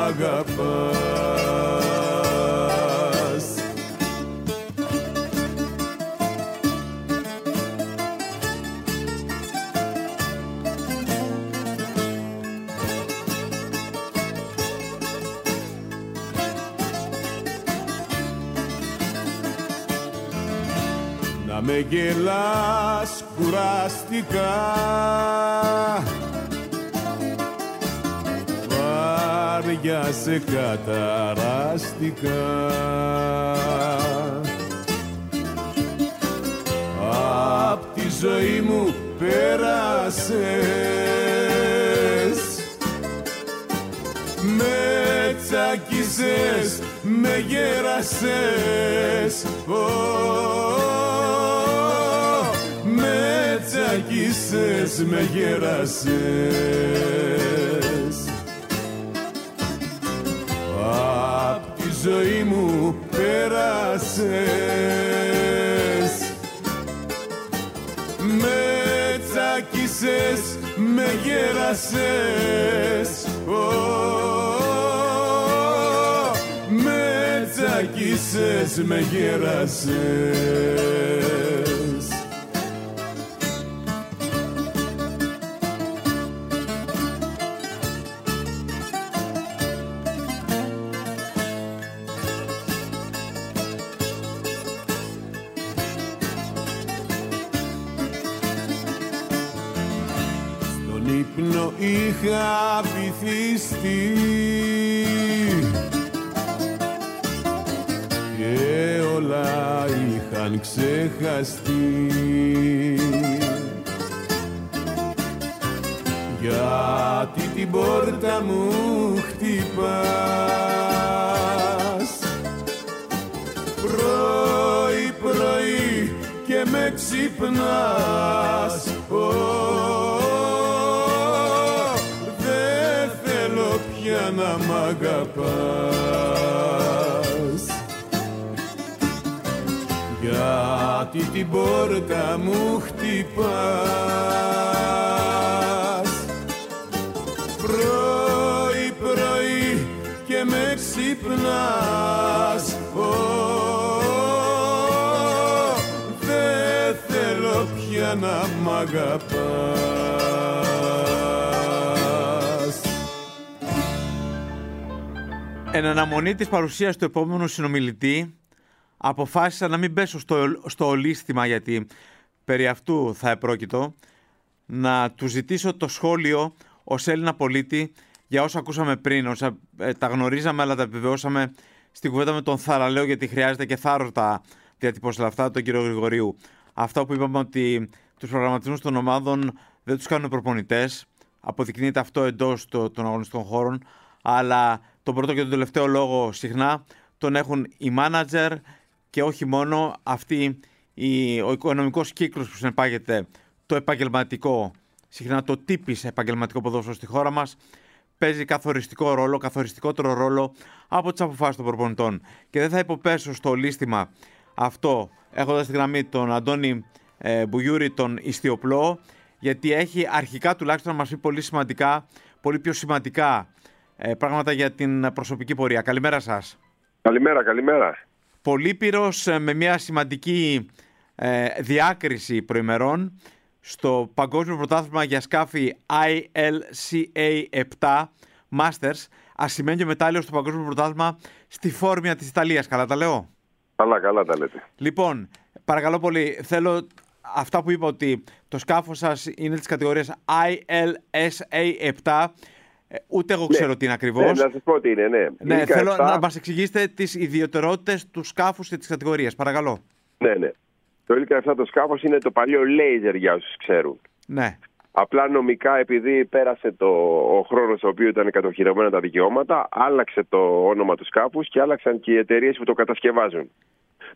αγαπάς. Να με γελάς κουραστικά, βάρια σε καταραστικά. Απ' τη ζωή μου πέρασες, με τσακίσες, με γέρασες. Oh, με τσακίσες, με γέρασες. Απ' τη ζωή μου πέρασες, με τσακίσες, με γέρασες. Oh, με τσακίσες, με γέρασες. Ύπνο είχα βυθιστεί και όλα είχαν ξεχαστεί. Γιατί την πόρτα μου χτυπάς πρωί πρωί και με ξυπνάς. Να μ' αγαπάς. Γιατί την πόρτα μου χτυπάς πρωί πρωί και με ξυπνάς. Oh, δεν θέλω πια να μ' αγαπάς. Εν αναμονή της παρουσίας του επόμενου συνομιλητή, αποφάσισα να μην πέσω στο, στο ολίσθημα, γιατί περί αυτού θα επρόκειτο, να του ζητήσω το σχόλιο ως Έλληνα πολίτη για όσα ακούσαμε πριν, όσα ε, τα γνωρίζαμε αλλά τα επιβεβαιώσαμε στην κουβέντα με τον Θαραλέο, γιατί χρειάζεται και θάρρος τα διατυπώσω αυτά, τον κύριο Γρηγορίου. Αυτά που είπαμε ότι τους προγραμματισμούς των ομάδων δεν τους κάνουν προπονητές, αποδεικνύεται αυτό εντός το, των αγωνιστικών χώρων, αλλά τον πρώτο και τον τελευταίο λόγο συχνά τον έχουν οι μάνατζερ και όχι μόνο. Αυτή η, ο οικονομικός κύκλος που συνεπάγεται το επαγγελματικό, συχνά το τύπης επαγγελματικό ποδόσφαιρο στη χώρα μας, παίζει καθοριστικό ρόλο, καθοριστικότερο ρόλο από τις αποφάσεις των προπονητών. Και δεν θα υποπέσω στο λίστημα αυτό έχοντας στη γραμμή τον Αντώνη ε, Μπουγιούρη, τον Ιστιοπλό, γιατί έχει αρχικά τουλάχιστον να μας πει πολύ σημαντικά, πολύ πιο σημαντικά ε, πράγματα για την προσωπική πορεία. Καλημέρα σας. Καλημέρα, καλημέρα. Πολύπειρος ε, με μια σημαντική ε, διάκριση προημερών στο Παγκόσμιο Πρωτάθλημα για σκάφη άι ελ σι έι επτά Masters, ασημένιο μετάλλιο στο Παγκόσμιο Πρωτάθλημα στη Φόρμια της Ιταλίας. Καλά τα λέω? Καλά, καλά τα λέτε. Λοιπόν, παρακαλώ πολύ, θέλω αυτά που είπα, ότι το σκάφος σας είναι της κατηγορίας άι ελ ες έι επτά. Ούτε εγώ ξέρω ναι, τι είναι ακριβώς. Ναι, να σας πω τι είναι, ναι. Ναι, θέλω επτά... να μας εξηγήσετε τις ιδιαιτερότητες του σκάφους και της κατηγορίας. Παρακαλώ. Ναι, ναι. Το Ήλικα επτά το σκάφος είναι το παλιό Laser, για όσους ξέρουν. Ναι. Απλά νομικά, επειδή πέρασε το, ο χρόνος στο οποίο ήταν κατοχυρωμένα τα δικαιώματα, άλλαξε το όνομα του σκάφους και άλλαξαν και οι εταιρείες που το κατασκευάζουν.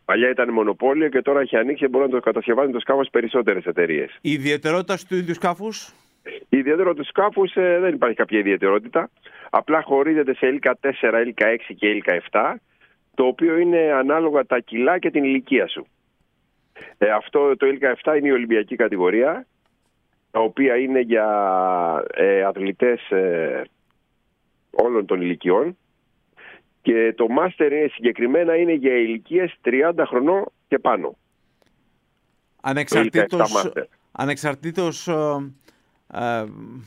Παλιά ήταν μονοπόλιο και τώρα έχει ανοίξει και μπορούν να το κατασκευάζουν το σκάφος περισσότερες εταιρείες. Η ιδιαιτερότητα του ίδιου σκάφους? Η ιδιαιτερότητα του σκάφους ε, δεν υπάρχει κάποια ιδιαιτερότητα. Απλά χωρίζεται σε ήλκα τέσσερα, ήλκα έξι και ήλκα επτά, το οποίο είναι ανάλογα τα κιλά και την ηλικία σου. Ε, αυτό το ήλκα επτά είναι η Ολυμπιακή κατηγορία, τα οποία είναι για ε, αθλητές ε, όλων των ηλικιών. Και το μάστερ συγκεκριμένα είναι για ηλικίες τριάντα χρονών και πάνω. Ανεξαρτήτως, ανεξαρτήτως ε, ε,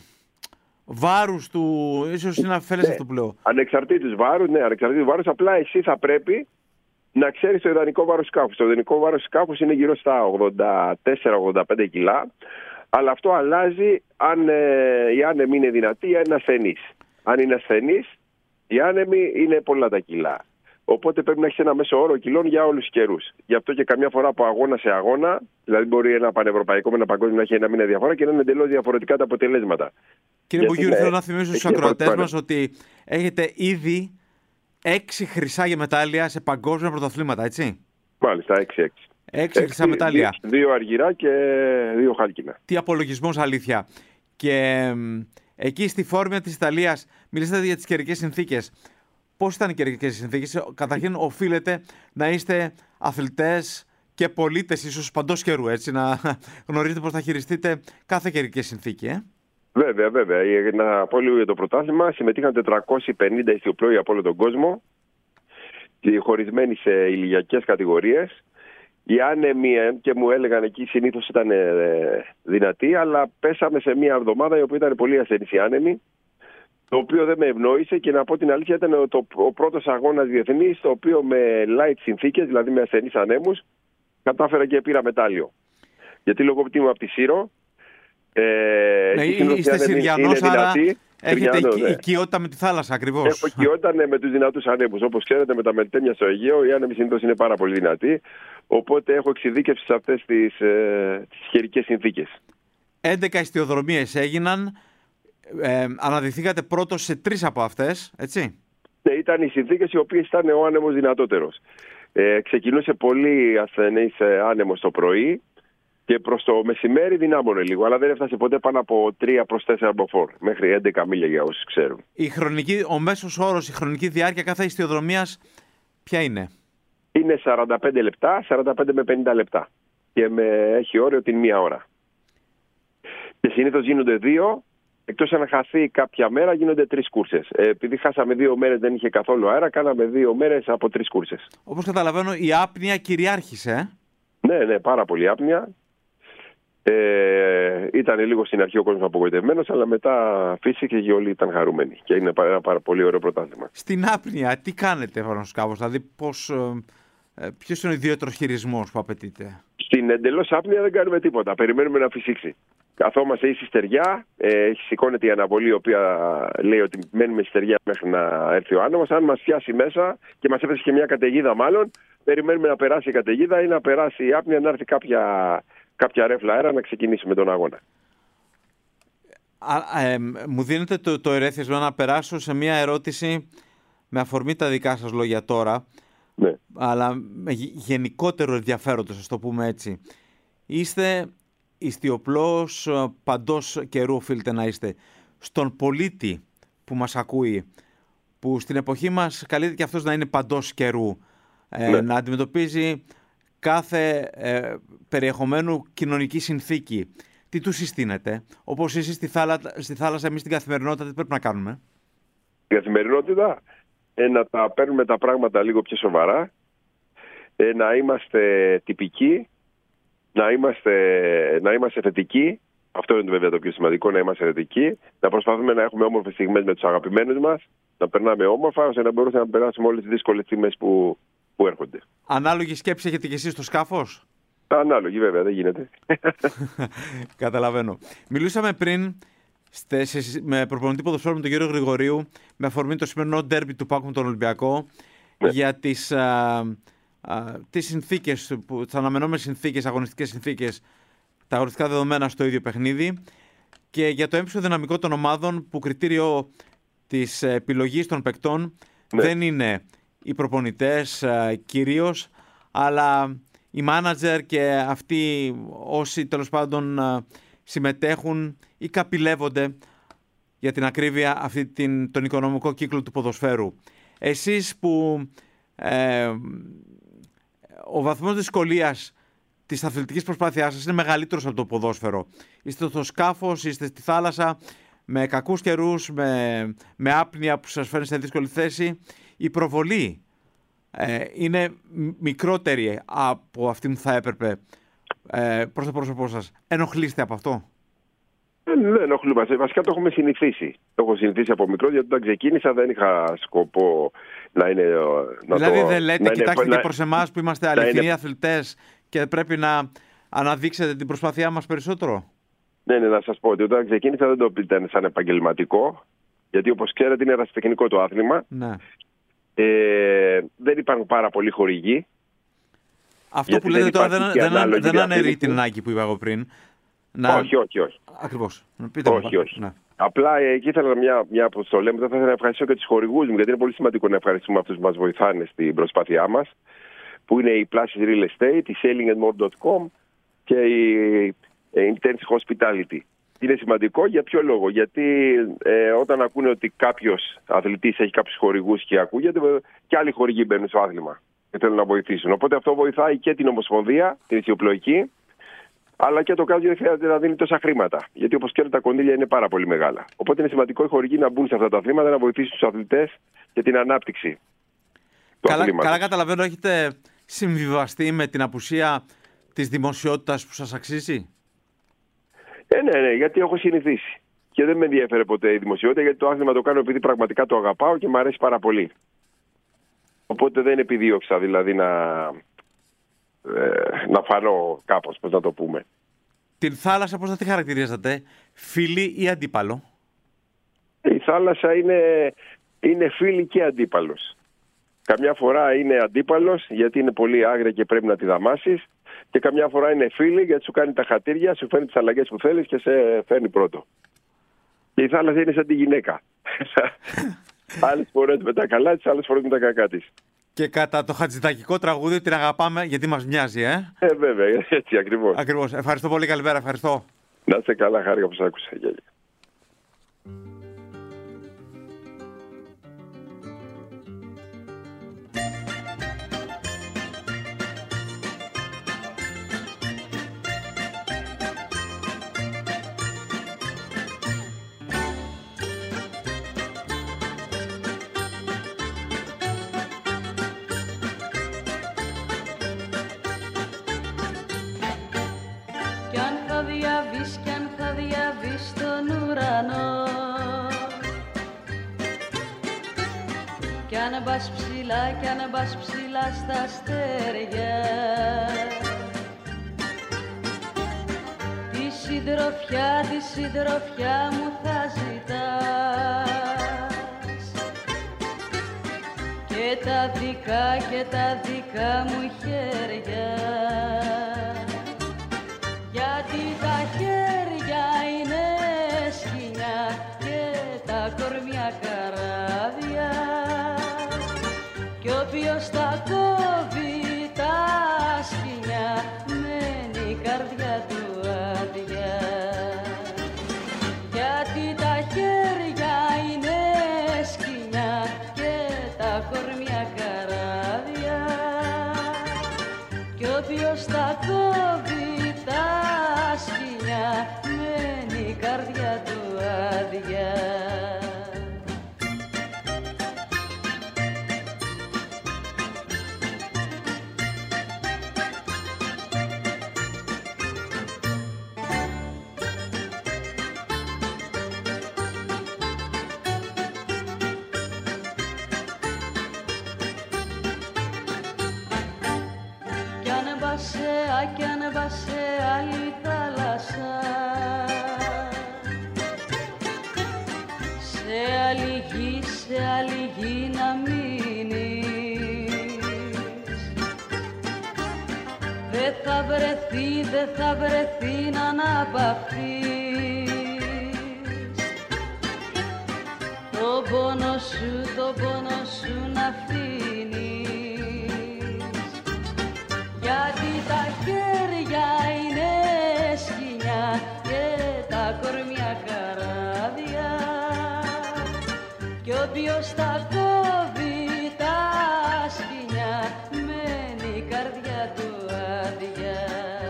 βάρους του, ίσως είναι αφέλες ναι, αυτό που λέω. Ανεξαρτήτως βάρους, ναι, ανεξαρτήτως βάρους, απλά εσύ θα πρέπει να ξέρεις το ιδανικό βάρος σκάφους. Το ιδανικό βάρος σκάφους είναι γύρω στα ογδόντα τέσσερα ογδόντα πέντε κιλά, αλλά αυτό αλλάζει αν ε, η άνεμη είναι δυνατή ή αν είναι ασθενής. Αν είναι ασθενής, η άνεμη είναι πολλά τα κιλά. Οπότε πρέπει να έχει ένα μέσο όρο κιλών για όλους τους καιρούς. Γι' αυτό και καμιά φορά από αγώνα σε αγώνα, δηλαδή μπορεί ένα πανευρωπαϊκό με ένα παγκόσμιο να έχει ένα μήνα διαφορά και να είναι εντελώς διαφορετικά τα αποτελέσματα. Κύριε Μπουγιούρη, θέλω να θυμίσω στους ακροατές μας ότι έχετε ήδη έξι χρυσά για μετάλλια σε παγκόσμια πρωταθλήματα, έτσι? Μάλιστα, έξι έξι. Έξι χρυσά μετάλλια. Δύο αργυρά και δύο χάλκινα. Τι απολογισμός, αλήθεια. Και εκεί στη Φόρμια της Ιταλίας μιλήσατε για τις καιρικές συνθήκες. Πώς ήταν οι καιρικές συνθήκες? Καταρχήν οφείλετε να είστε αθλητές και πολίτες ίσως παντός καιρού, έτσι, να γνωρίζετε πώς θα χειριστείτε κάθε καιρική συνθήκη, ε? Βέβαια, βέβαια. Να πω λίγο για το πρωτάθλημα. Συμμετείχαν τετρακόσιοι πενήντα ιστιοπλόοι από όλο τον κόσμο, χωρισμένοι σε ηλικιακές κατηγορίες. Οι άνεμοι, και μου έλεγαν εκεί, συνήθως ήταν δυνατοί, αλλά πέσαμε σε μια εβδομάδα η οποία ήταν πολύ ασθενής η άνεμη, το οποίο δεν με ευνόησε και να πω την αλήθεια ήταν το, ο πρώτος αγώνας διεθνής, το οποίο με light συνθήκες, δηλαδή με ασθενείς ανέμους, κατάφερα και πήρα μετάλλιο. Γιατί λόγω που είμαι από τη Σύρο, ε, ναι, είστε Συριανός, άρα έχετε Συριανό, ναι. οικειότητα με τη θάλασσα ακριβώς. Έχω οικειότητα, ναι, με τους δυνατούς ανέμους. Όπως ξέρετε, με τα μελτέμια στο Αιγαίο, οι άνεμοι συνήθως είναι πάρα πολύ δυνατοί. Οπότε έχω εξειδίκευση σε αυτές τις, ε, τις καιρικές συνθήκες. έντεκα ιστιοδρομίες έγιναν. Ε, αναδειχθήκατε πρώτος σε τρεις από αυτές, έτσι? Ναι, ήταν οι συνθήκες οι οποίες ήταν ο άνεμος δυνατότερος. Ε, ξεκινούσε πολύ ασθενής άνεμος το πρωί και προς το μεσημέρι δυνάμωνε λίγο, αλλά δεν έφτασε ποτέ πάνω από τρία προς τέσσερα μποφόρ, μέχρι έντεκα μίλια για όσους ξέρουν. Η χρονική, ο μέσος όρος, η χρονική διάρκεια κάθε ιστιοδρομίας ποια είναι? Είναι σαράντα πέντε λεπτά, σαράντα πέντε με πενήντα λεπτά και με, έχει όριο την μία ώρα. Και συνήθως γίνονται δύο. Εκτός αν χαθεί κάποια μέρα, γίνονται τρεις κούρσες. Ε, επειδή χάσαμε δύο μέρες, δεν είχε καθόλου αέρα, κάναμε δύο μέρες από τρεις κούρσες. Όπως καταλαβαίνω, η άπνοια κυριάρχησε. Ε? Ναι, ναι, πάρα πολύ άπνοια. Ε, ήταν λίγο στην αρχή ο κόσμος απογοητευμένος, αλλά μετά φύσηκε και όλοι ήταν χαρούμενοι. Και είναι ένα πάρα πολύ ωραίο πρωτάθλημα. Στην άπνοια, τι κάνετε πάνω στο σκάφος, δηλαδή πώς, ε, ποιος είναι ο ιδιαίτερος χειρισμός που απαιτείται? Στην εντελώς άπνοια δεν κάνουμε τίποτα. Περιμένουμε να φυσήξει. Καθόμαστε ίση στεριά, ε, σηκώνεται η αναβολή, η οποία λέει ότι μένουμε στεριά μέχρι να έρθει ο άνεμος. Αν μας πιάσει μέσα και μας έφεσε και μια καταιγίδα, μάλλον, περιμένουμε να περάσει η καταιγίδα ή να περάσει η άπνοια, να έρθει κάποια, κάποια ρεύλα αέρα να ξεκινήσουμε τον αγώνα. Α, ε, μου δίνετε το, το ερέθισμα να περάσω σε μια ερώτηση με αφορμή τα δικά σας λόγια τώρα, ναι, αλλά με γενικότερο ενδιαφέροντος, ας το πούμε έτσι. Είστε ιστιοπλός παντός καιρού, οφείλετε να είστε. Στον πολίτη που μας ακούει, που στην εποχή μας καλείται και αυτός να είναι παντός καιρού, ε, ναι, να αντιμετωπίζει κάθε ε, περιεχομένου κοινωνική συνθήκη, τι του συστήνετε? Όπως εσείς στη, θάλα, στη θάλασσα, εμείς στην καθημερινότητα, τι πρέπει να κάνουμε? Στην καθημερινότητα, ε, να τα παίρνουμε τα πράγματα λίγο πιο σοβαρά, ε, να είμαστε τυπικοί, Να είμαστε, να είμαστε θετικοί. Αυτό είναι βέβαια το πιο σημαντικό, να είμαστε θετικοί. Να προσπαθούμε να έχουμε όμορφες στιγμές με τους αγαπημένους μας, να περνάμε όμορφα, ώστε να μπορούμε να περάσουμε όλες τις δύσκολες στιγμές που, που έρχονται. Ανάλογη σκέψη έχετε και εσείς στο σκάφος? Ανάλογη, βέβαια, δεν γίνεται. Καταλαβαίνω. Μιλούσαμε πριν στε, σε, με προπονητή ποδοσφαίρου με τον κύριο Γρηγορίου, με αφορμή το σημερινό ντέρμπι του ΠΑΟΚ με τον Ολυμπιακό, ναι, για τις. Α, Uh, τις συνθήκες, τις αναμενόμενες συνθήκες, αγωνιστικές συνθήκες, τα αγωνιστικά δεδομένα στο ίδιο παιχνίδι και για το έμψιο δυναμικό των ομάδων που κριτήριο της επιλογής των παικτών, ναι, δεν είναι οι προπονητές uh, κυρίως, αλλά οι μάνατζερ και αυτοί όσοι τέλος πάντων συμμετέχουν ή καπηλεύονται για την ακρίβεια αυτή την, τον οικονομικό κύκλο του ποδοσφαίρου. Εσείς που ε, ο βαθμός δυσκολίας της αθλητικής προσπάθειάς σας είναι μεγαλύτερος από το ποδόσφαιρο. Είστε στο σκάφος, είστε στη θάλασσα, με κακούς καιρούς, με, με άπνοια που σας φέρνει σε δύσκολη θέση. Η προβολή ε, είναι μικρότερη από αυτή που θα έπρεπε ε, προς το πρόσωπό σας. Ενοχλείστε από αυτό? Δεν ναι, ενοχλούμε. Βασικά το έχουμε συνηθίσει. Το έχω συνηθίσει από μικρό, γιατί όταν ξεκίνησα δεν είχα σκοπό να είναι... Να δηλαδή το, δεν λέτε, να κοιτάξτε είναι, και προς εμάς που είμαστε αληθινοί είναι... αθλητές και πρέπει να αναδείξετε την προσπάθειά μας περισσότερο? Ναι, ναι, να σας πω ότι όταν ξεκίνησα δεν το πείτε σαν επαγγελματικό, γιατί όπως ξέρετε είναι ερασιτεχνικό το άθλημα. Ναι. Ε, δεν υπάρχουν πάρα πολλοί χορηγοί. Αυτό που λέτε τώρα δεν, δεν, δεν αναιρεί την ανάγκη που είπα εγώ πριν. Να... Όχι, όχι, όχι. Ακριβώς. Πείτε όχι, μου, όχι. Ναι. Απλά εκεί ήθελα μια, μια που το λέμε, θα ήθελα να ευχαριστήσω και τους χορηγούς μου, γιατί είναι πολύ σημαντικό να ευχαριστούμε αυτούς που μας βοηθάνε στην προσπάθειά μας, που είναι η Places Real Estate, η Sailing and More dot com και η Intense Hospitality. Είναι σημαντικό για ποιο λόγο? Γιατί ε, όταν ακούνε ότι κάποιος αθλητής έχει κάποιους χορηγούς και ακούγεται, και άλλοι χορηγοί μπαίνουν στο άθλημα και θέλουν να βοηθήσουν. Οπότε αυτό βοηθάει και την Ομοσπονδία, την Ισιοπλοϊκή, αλλά και το κράτος δεν χρειάζεται να δίνει τόσα χρήματα. Γιατί όπως ξέρετε τα κονδύλια είναι πάρα πολύ μεγάλα. Οπότε είναι σημαντικό οι χορηγοί να μπουν σε αυτά τα αθλήματα, να βοηθήσουν τους αθλητές και την ανάπτυξη του καλά, αθλήματος. Καλά καταλαβαίνω, έχετε συμβιβαστεί με την απουσία της δημοσιότητας που σας αξίζει? Ε, ναι, ναι, γιατί έχω συνηθίσει. Και δεν με ενδιαφέρε ποτέ η δημοσιότητα, γιατί το άθλημα το κάνω επειδή πραγματικά το αγαπάω και μου αρέσει πάρα πολύ. Οπότε δεν επιδίωξα δηλαδή να, ε, να φανώ κάπως, πώς να το πούμε. Την θάλασσα πώς θα τη χαρακτηρίζατε, φίλη ή αντίπαλο? Η θάλασσα είναι, είναι φίλη και αντίπαλος. Καμιά φορά είναι αντίπαλος γιατί είναι πολύ άγρια και πρέπει να τη δαμάσεις, και καμιά φορά είναι φίλη γιατί σου κάνει τα χατήρια, σου φέρνει τις αλλαγές που θέλεις και σε φέρνει πρώτο. Και η θάλασσα είναι σαν τη γυναίκα. Άλλες φορές με τα καλά της, άλλες φορές με τα κακά της. Και κατά το χατζηδακικό τραγούδι την αγαπάμε γιατί μας μοιάζει, ε? Ε, βέβαια, έτσι ακριβώς. Ακριβώς. Ευχαριστώ πολύ, καλημέρα, ευχαριστώ. Να είσαι καλά, χάρηκα που σ' άκουσα. Κι αν πας ψηλά, κι αν πας ψηλά στα αστέρια, τη συντροφιά, τη συντροφιά μου θα ζητάς, και τα δικά, και τα δικά μου χέρια, γιατί τα χέρια είναι σκοινιά και τα κορμιά καράβια, κι όποιος τα κόβει τα σκοινιά μένει η καρδιά του άδεια. Γιατί τα χέρια είναι σκοινιά και τα κορμιά καράβια, κι όποιος τα κόβει τα σκοινιά μένει η καρδιά του άδεια. Κι αν πας σε άλλη θάλασσα, σε άλλη γη, σε άλλη γη να μείνεις, δεν θα βρεθεί, δεν θα βρεθεί να αναπαυθείς, το πόνο σου, το πόνο σου να αφήνεις, όποιος τα κόβει τα σκοινιά μένει η καρδιά του άδεια.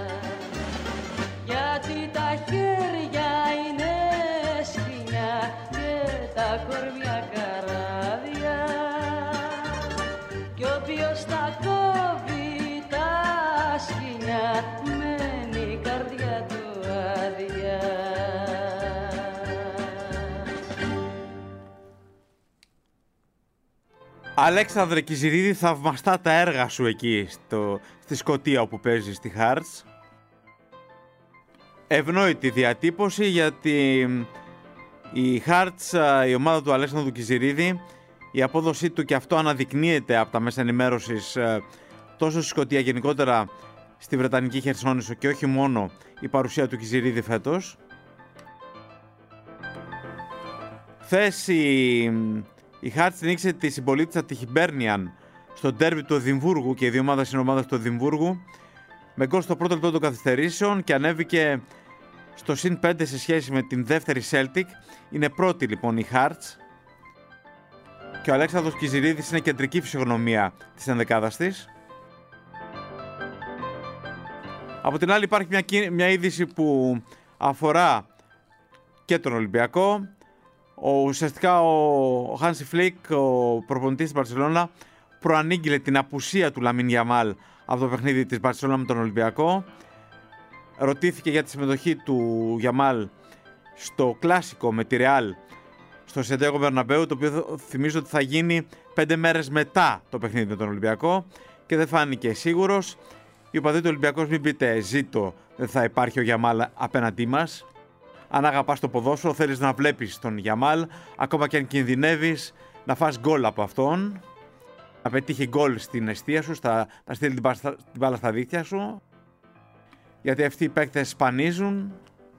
Γιατί τα χέρια είναι σκοινιά και τα κορμιά καράβια. Κι όποιος τα κόβει τα σκοινιά μένει η καρδιά του άδεια. Αλέξανδρε Κιζηρίδη, θαυμαστά τα έργα σου εκεί στο, στη Σκωτία όπου παίζεις στη Hearts. Ευνόητη διατύπωση, γιατί η Hearts, η ομάδα του Αλέξανδρου Κιζηρίδη, η απόδοσή του και αυτό αναδεικνύεται από τα μέσα ενημέρωσης τόσο στη Σκωτία, γενικότερα στη Βρετανική Χερσόνησο, και όχι μόνο η παρουσία του Κιζηρίδη φέτος. Χθες η, η Hearts νίκησε τη συμπολίτησα τη Hibernian στο ντέρμπι του Εδιμβούργου, και οι δύο ομάδες είναι ομάδες του Εδιμβούργου, με γκολ στο πρώτο λεπτό των καθυστερήσεων, και ανέβηκε στο συν πέντε σε σχέση με την δεύτερη Celtic. Είναι πρώτη λοιπόν η Hearts, και ο Αλέξανδρος Κιζηρίδης είναι κεντρική φυσιογνωμία της ενδεκάδας της. Από την άλλη υπάρχει μια, μια είδηση που αφορά και τον Ολυμπιακό. Ο, ουσιαστικά ο Χάνσι Φλικ, ο προπονητής της Μπαρσελόνα, προανήγγειλε την απουσία του Λαμίν Γιαμάλ από το παιχνίδι της Μπαρσελόνα με τον Ολυμπιακό. Ρωτήθηκε για τη συμμετοχή του Γιαμάλ στο κλάσικο με τη Ρεάλ στο Σαντιάγκο Μπερναμπέου, το οποίο θυμίζω ότι θα γίνει πέντε μέρες μετά το παιχνίδι με τον Ολυμπιακό, και δεν φάνηκε σίγουρος. Οι οπαδοί του Ολυμπιακού, μην πείτε ζήτω, δεν θα υπάρχει ο Γιαμάλ απέναντί μας. Αν αγαπάς το ποδόσφαιρο, θέλεις να βλέπεις τον Γιαμάλ, ακόμα και αν κινδυνεύεις να φας γκολ από αυτόν, να πετύχει γκολ στην εστία σου, στα, να στείλει την, την μπάλα στα δίχτυα σου, γιατί αυτοί οι παίκτες σπανίζουν.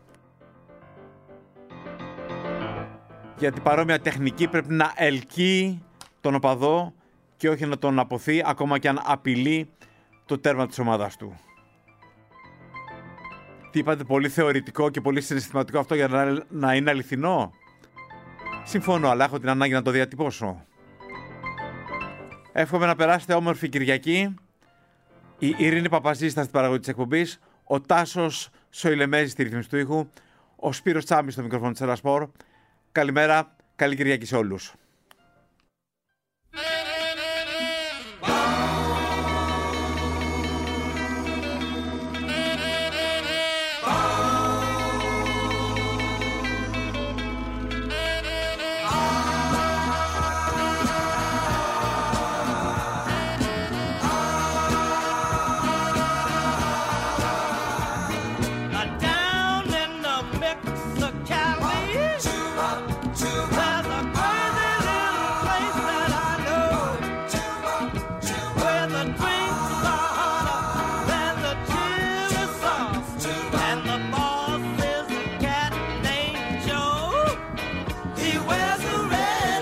Γιατί παρόμοια τεχνική πρέπει να ελκύει τον οπαδό και όχι να τον αποθεί, ακόμα και αν απειλεί το τέρμα της ομάδας του. Τι είπατε, πολύ θεωρητικό και πολύ συναισθηματικό αυτό για να, να είναι αληθινό. Συμφωνώ, αλλά έχω την ανάγκη να το διατυπώσω. Εύχομαι να περάσετε όμορφη Κυριακή. Η Ειρήνη Παπαζήστα στην παραγωγή της εκπομπής, ο Τάσος Σοηλεμέζης στη ρύθμιση του ήχου, ο Σπύρος Τσάμπης στο μικρόφωνο της Ερασπορ. Καλημέρα, καλή Κυριακή σε όλους.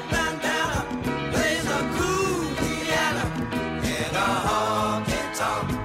Talk.